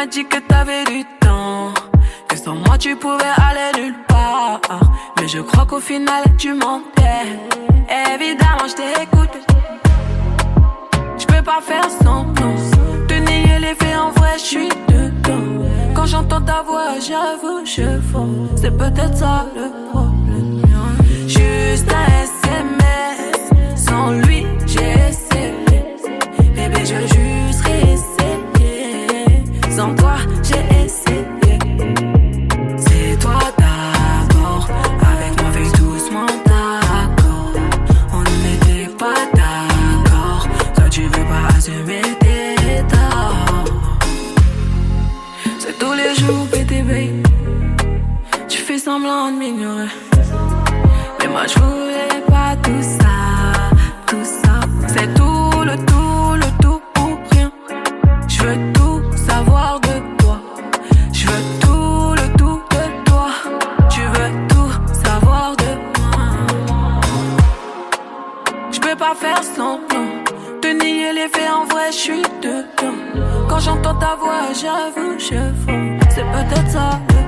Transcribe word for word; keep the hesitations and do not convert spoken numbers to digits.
m'as dit que t'avais du temps, que sans moi tu pouvais aller nulle part. Mais je crois qu'au final tu mentais. Évidemment je t'écoute. Je peux pas faire semblant de nier les faits, en vrai je suis dedans. Quand j'entends ta voix j'avoue je fonds. C'est peut-être ça le problème. Juste un S M S, sans lui j'ai essayé. Bébé je veux juste réessayer. Sans toi j'ai essayé. C'est toi d'abord, avec moi fais doucement d'accord. On n'était pas d'accord, toi tu veux pas assumer tes torts. C'est tous les jours pété babe, tu fais semblant de m'ignorer. Mais moi je voulais pas tout ça, tout ça. C'est tout le tout, le tout pour rien. Je veux tout savoir de toi. Je veux tout le tout de toi. Tu veux tout savoir de moi. Je peux pas faire semblant de nier les faits, en vrai je suis dedans. Quand j'entends ta voix j'avoue je fonds. C'est peut-être ça.